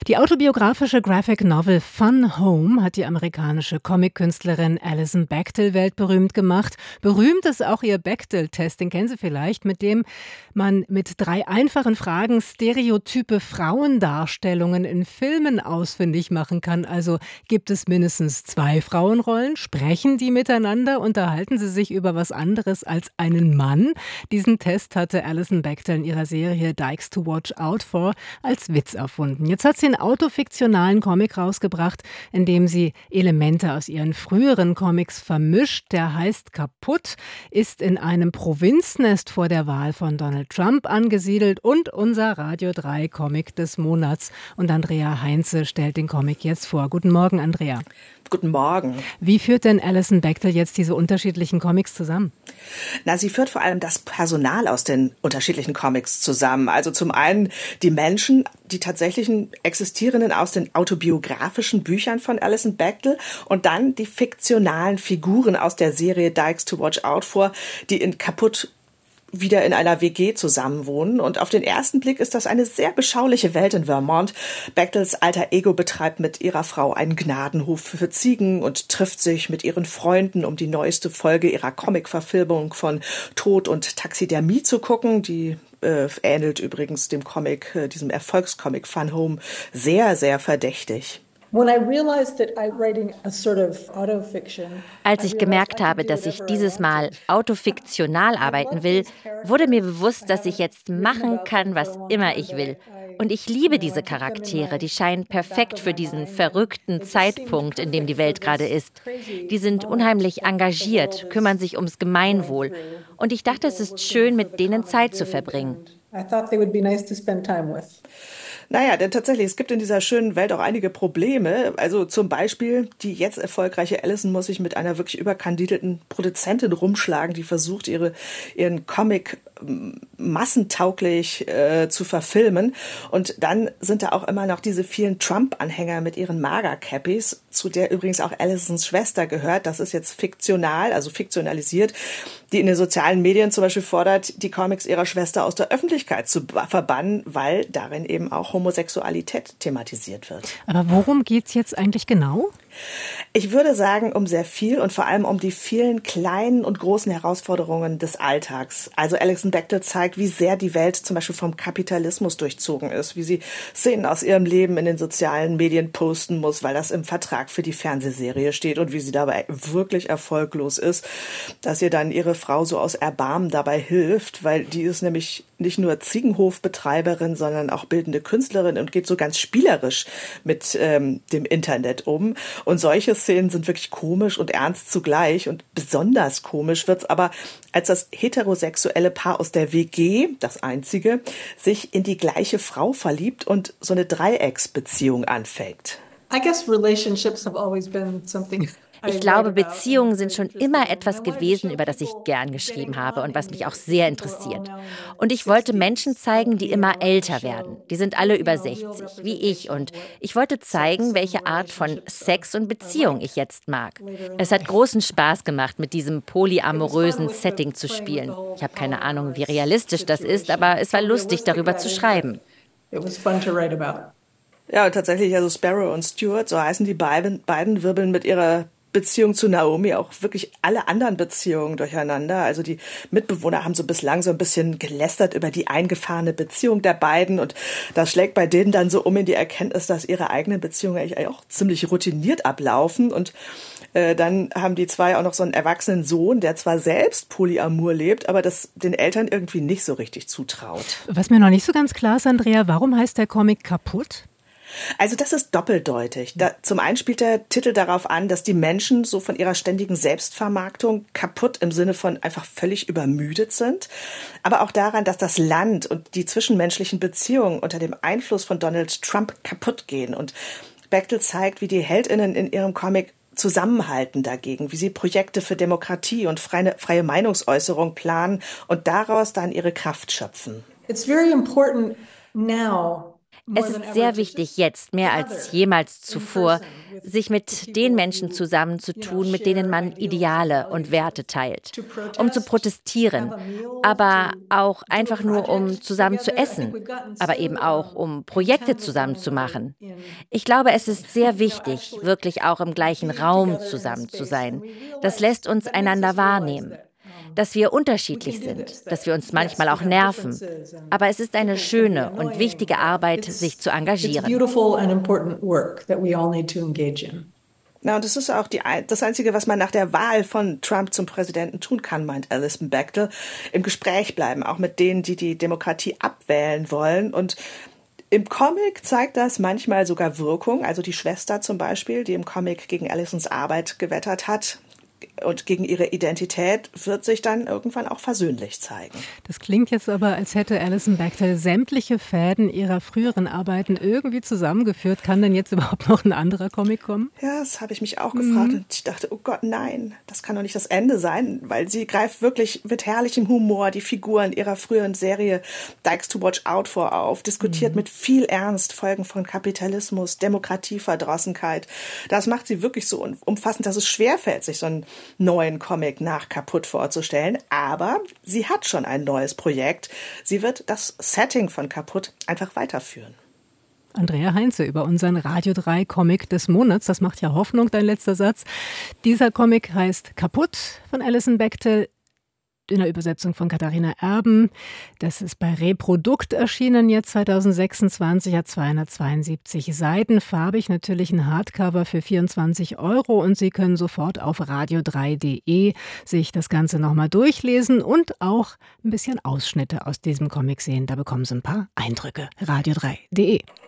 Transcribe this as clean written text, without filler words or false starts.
Die autobiografische Graphic Novel Fun Home hat die amerikanische Comic-Künstlerin Alison Bechdel weltberühmt gemacht. Berühmt ist auch ihr Bechdel-Test, den kennen Sie vielleicht, mit dem man mit 3 einfachen Fragen stereotype Frauendarstellungen in Filmen ausfindig machen kann. Also gibt es mindestens 2 Frauenrollen, sprechen die miteinander, unterhalten sie sich über was anderes als einen Mann. Diesen Test hatte Alison Bechdel in ihrer Serie Dykes to Watch Out For als Witz erfunden. Jetzt hat sie einen autofiktionalen Comic rausgebracht, in dem sie Elemente aus ihren früheren Comics vermischt. Der heißt Kaputt, ist in einem Provinznest vor der Wahl von Donald Trump angesiedelt und unser Radio 3 Comic des Monats. Und Andrea Heinze stellt den Comic jetzt vor. Guten Morgen, Andrea. Guten Morgen. Wie führt denn Alison Bechdel jetzt diese unterschiedlichen Comics zusammen? Sie führt vor allem das Personal aus den unterschiedlichen Comics zusammen. Also zum einen die Menschen, die tatsächlichen Existierenden aus den autobiografischen Büchern von Alison Bechdel und dann die fiktionalen Figuren aus der Serie Dykes to Watch Out For, die in Kaputt wieder in einer WG zusammenwohnen. Und auf den ersten Blick ist das eine sehr beschauliche Welt in Vermont. Bechdels alter Ego betreibt mit ihrer Frau einen Gnadenhof für Ziegen und trifft sich mit ihren Freunden, um die neueste Folge ihrer Comic-Verfilmung von Tod und Taxidermie zu gucken. Die ähnelt übrigens dem Comic, diesem Erfolgscomic Fun Home, sehr, sehr verdächtig. Als ich gemerkt habe, dass ich dieses Mal autofiktional arbeiten will, wurde mir bewusst, dass ich jetzt machen kann, was immer ich will. Und ich liebe diese Charaktere, die scheinen perfekt für diesen verrückten Zeitpunkt, in dem die Welt gerade ist. Die sind unheimlich engagiert, kümmern sich ums Gemeinwohl. Und ich dachte, es ist schön, mit denen Zeit zu verbringen. Naja, denn tatsächlich, es gibt in dieser schönen Welt auch einige Probleme. Also zum Beispiel, die jetzt erfolgreiche Alison muss sich mit einer wirklich überkandidelten Produzentin rumschlagen, die versucht, ihren Comic massentauglich zu verfilmen. Und dann sind da auch immer noch diese vielen Trump-Anhänger mit ihren Mager-Cappies, zu der übrigens auch Alisons Schwester gehört. Das ist jetzt fiktional, also fiktionalisiert, die in den sozialen Medien zum Beispiel fordert, die Comics ihrer Schwester aus der Öffentlichkeit zu verbannen, weil darin eben auch Homosexualität thematisiert wird. Aber worum geht's jetzt eigentlich genau? Ich würde sagen, um sehr viel und vor allem um die vielen kleinen und großen Herausforderungen des Alltags. Also Alison Bechdel zeigt, wie sehr die Welt zum Beispiel vom Kapitalismus durchzogen ist, wie sie Szenen aus ihrem Leben in den sozialen Medien posten muss, weil das im Vertrag für die Fernsehserie steht und wie sie dabei wirklich erfolglos ist, dass ihr dann ihre Frau so aus Erbarmen dabei hilft, weil die ist nämlich nicht nur Ziegenhofbetreiberin, sondern auch bildende Künstlerin und geht so ganz spielerisch mit dem Internet um. Und solche Szenen sind wirklich komisch und ernst zugleich. Und besonders komisch wird's aber, als das heterosexuelle Paar aus der WG, das einzige, sich in die gleiche Frau verliebt und so eine Dreiecksbeziehung anfängt. Ich glaube, Beziehungen sind schon immer etwas gewesen, über das ich gern geschrieben habe und was mich auch sehr interessiert. Und ich wollte Menschen zeigen, die immer älter werden. Die sind alle über 60, wie ich. Und ich wollte zeigen, welche Art von Sex und Beziehung ich jetzt mag. Es hat großen Spaß gemacht, mit diesem polyamorösen Setting zu spielen. Ich habe keine Ahnung, wie realistisch das ist, aber es war lustig, darüber zu schreiben. Ja, und tatsächlich, also Sparrow und Stuart, so heißen die beiden wirbeln mit ihrer Beziehung zu Naomi auch wirklich alle anderen Beziehungen durcheinander. Also die Mitbewohner haben so bislang so ein bisschen gelästert über die eingefahrene Beziehung der beiden und das schlägt bei denen dann so um in die Erkenntnis, dass ihre eigenen Beziehungen eigentlich auch ziemlich routiniert ablaufen und dann haben die zwei auch noch so einen erwachsenen Sohn, der zwar selbst polyamor lebt, aber das den Eltern irgendwie nicht so richtig zutraut. Was mir noch nicht so ganz klar ist, Andrea, warum heißt der Comic Kaputt? Also das ist doppeldeutig. Zum einen spielt der Titel darauf an, dass die Menschen so von ihrer ständigen Selbstvermarktung kaputt im Sinne von einfach völlig übermüdet sind, aber auch daran, dass das Land und die zwischenmenschlichen Beziehungen unter dem Einfluss von Donald Trump kaputt gehen. Und Bechdel zeigt, wie die HeldInnen in ihrem Comic zusammenhalten dagegen, wie sie Projekte für Demokratie und freie Meinungsäußerung planen und daraus dann ihre Kraft schöpfen. It's very important now. Es ist sehr wichtig, jetzt mehr als jemals zuvor, sich mit den Menschen zusammenzutun, mit denen man Ideale und Werte teilt, um zu protestieren, aber auch einfach nur, um zusammen zu essen, aber eben auch, um Projekte zusammen zu machen. Ich glaube, es ist sehr wichtig, wirklich auch im gleichen Raum zusammen zu sein. Das lässt uns einander wahrnehmen. Dass wir unterschiedlich sind, dass wir uns manchmal auch nerven. Aber es ist eine schöne und wichtige Arbeit, sich zu engagieren. Na, und das ist auch das Einzige, was man nach der Wahl von Trump zum Präsidenten tun kann, meint Alison Bechdel. Im Gespräch bleiben, auch mit denen, die die Demokratie abwählen wollen. Und im Comic zeigt das manchmal sogar Wirkung. Also die Schwester zum Beispiel, die im Comic gegen Alisons Arbeit gewettert hat und gegen ihre Identität, wird sich dann irgendwann auch versöhnlich zeigen. Das klingt jetzt aber, als hätte Alison Bechdel sämtliche Fäden ihrer früheren Arbeiten irgendwie zusammengeführt. Kann denn jetzt überhaupt noch ein anderer Comic kommen? Ja, das habe ich mich auch gefragt. Und ich dachte, oh Gott, nein, das kann doch nicht das Ende sein, weil sie greift wirklich mit herrlichem Humor die Figuren ihrer früheren Serie Dykes to Watch Out for auf, diskutiert mit viel Ernst Folgen von Kapitalismus, Demokratieverdrossenheit. Das macht sie wirklich so umfassend, dass es schwerfällt, sich so einen neuen Comic nach Kaputt vorzustellen. Aber sie hat schon ein neues Projekt. Sie wird das Setting von Kaputt einfach weiterführen. Andrea Heinze über unseren Radio 3 Comic des Monats. Das macht ja Hoffnung, dein letzter Satz. Dieser Comic heißt Kaputt von Alison Bechdel, in der Übersetzung von Katharina Erben. Das ist bei Reprodukt erschienen, jetzt 2026, hat 272 Seiten, farbig natürlich ein Hardcover für 24 € und Sie können sofort auf radio3.de sich das Ganze nochmal durchlesen und auch ein bisschen Ausschnitte aus diesem Comic sehen. Da bekommen Sie ein paar Eindrücke. radio3.de